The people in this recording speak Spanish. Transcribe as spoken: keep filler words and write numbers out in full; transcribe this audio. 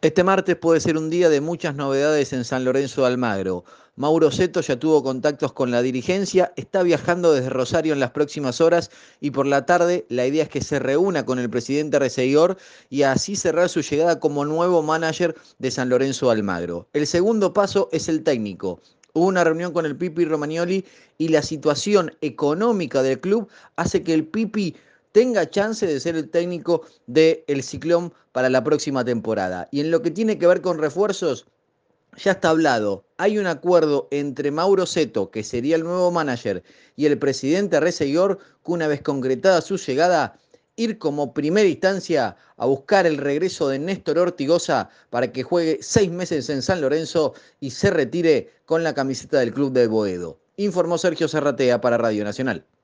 Este martes puede ser un día de muchas novedades en San Lorenzo de Almagro. Mauro Seto ya tuvo contactos con la dirigencia, está viajando desde Rosario en las próximas horas y por la tarde la idea es que se reúna con el presidente Receguor y así cerrar su llegada como nuevo manager de San Lorenzo de Almagro. El segundo paso es el técnico. Hubo una reunión con el Pipi Romagnoli y la situación económica del club hace que el Pipi tenga chance de ser el técnico del Ciclón para la próxima temporada. Y en lo que tiene que ver con refuerzos, ya está hablado. Hay un acuerdo entre Mauro Seto, que sería el nuevo manager, y el presidente Receguor, que una vez concretada su llegada, ir como primera instancia a buscar el regreso de Néstor Ortigosa para que juegue seis meses en San Lorenzo y se retire con la camiseta del club de Boedo. Informó Sergio Serratea para Radio Nacional.